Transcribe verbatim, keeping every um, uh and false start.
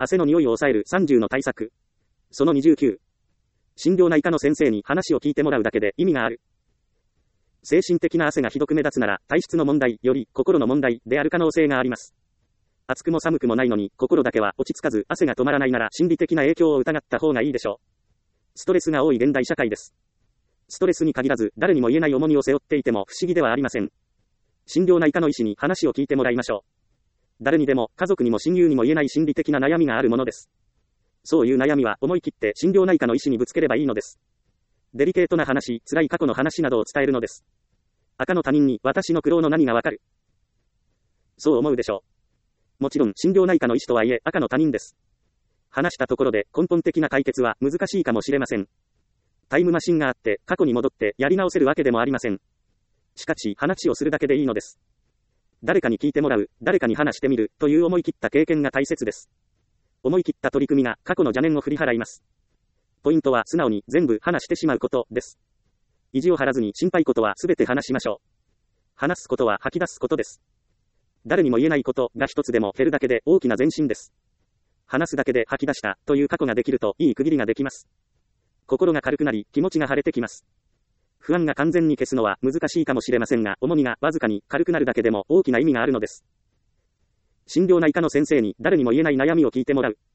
汗の匂いを抑えるさんじゅうの対策。そのにじゅうきゅう。心療内科の先生に話を聞いてもらうだけで意味がある。精神的な汗がひどく目立つなら、体質の問題より心の問題である可能性があります。暑くも寒くもないのに、心だけは落ち着かず汗が止まらないなら心理的な影響を疑った方がいいでしょう。ストレスが多い現代社会です。ストレスに限らず、誰にも言えない重荷を背負っていても不思議ではありません。心療内科の医師に話を聞いてもらいましょう。誰にでも、家族にも親友にも言えない心理的な悩みがあるものです。そういう悩みは思い切って心療内科の医師にぶつければいいのです。デリケートな話、辛い過去の話などを伝えるのです。赤の他人に私の苦労の何がわかる。そう思うでしょう。もちろん心療内科の医師とはいえ赤の他人です。話したところで根本的な解決は難しいかもしれません。タイムマシンがあって過去に戻ってやり直せるわけでもありません。しかし話をするだけでいいのです。誰かに聞いてもらう、誰かに話してみるという思い切った経験が大切です。思い切った取り組みが過去の邪念を振り払います。ポイントは素直に全部話してしまうことです。意地を張らずに心配事はすべて話しましょう。話すことは吐き出すことです。誰にも言えないことが一つでも減るだけで大きな前進です。話すだけで吐き出したという過去ができるといい区切りができます。心が軽くなり気持ちが晴れてきます。不安が完全に消すのは難しいかもしれませんが、重みがわずかに軽くなるだけでも大きな意味があるのです。心療内科の先生に誰にも言えない悩みを聞いてもらう。